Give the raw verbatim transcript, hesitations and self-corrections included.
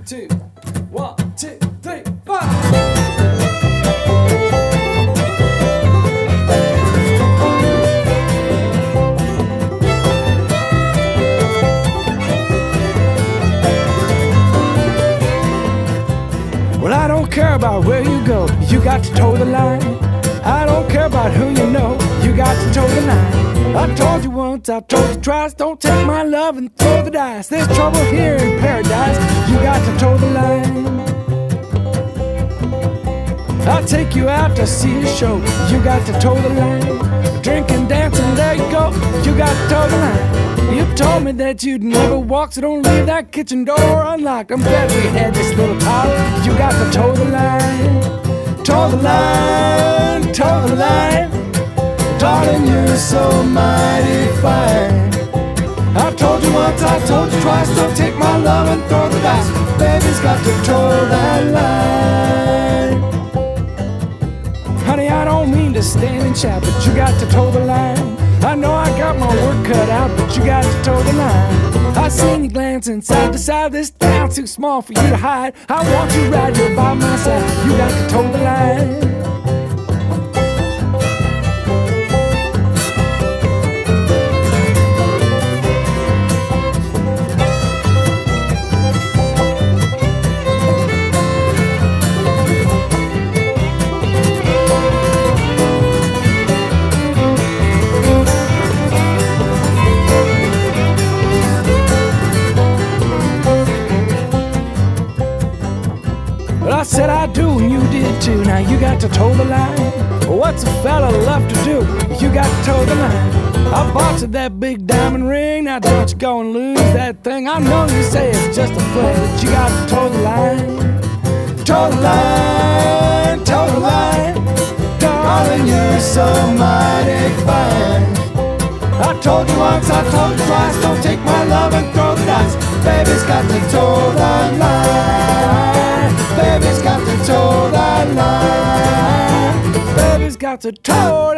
two, one, two, three, four. Well, I don't care about where you go, you got to toe the line. I don't care about who you know, you got to toe the line. I told you once, I've told you twice, don't take my love and throw the dice. There's trouble here in paradise, you got to toe the line. I'll take you out to see a show, you got to toe the line. Drinking, dancing, there you go, you got to toe the line. You told me that you'd never walk, so don't leave that kitchen door unlocked. I'm glad we had this little talk, you got to toe the line. Toe the line, toe the line. Darling, you're so mighty fine. I told you once, I told you twice, don't take my love and throw the dice. Baby's got to toe that line. Honey, I don't mean to stand and shout, but you got to toe the line. I know I got my work cut out, but you got to toe the line. I seen you glancing side to side, this town's too small for you to hide. I want you right here by my side, you got to toe the line. I said I do and you did too. Now you got to toe the line. What's a fella left to do? You got to toe the line. I bought you that big diamond ring. Now don't you go and lose that thing. I know you say it's just a fling, but you got to toe the line. Toe the line, toe the line. Darling, you're so mighty fine. I told you once, I told you twice, don't take my love and throw the dice. Baby's got to toe that line. Baby's got to toe that line. Baby's got to toe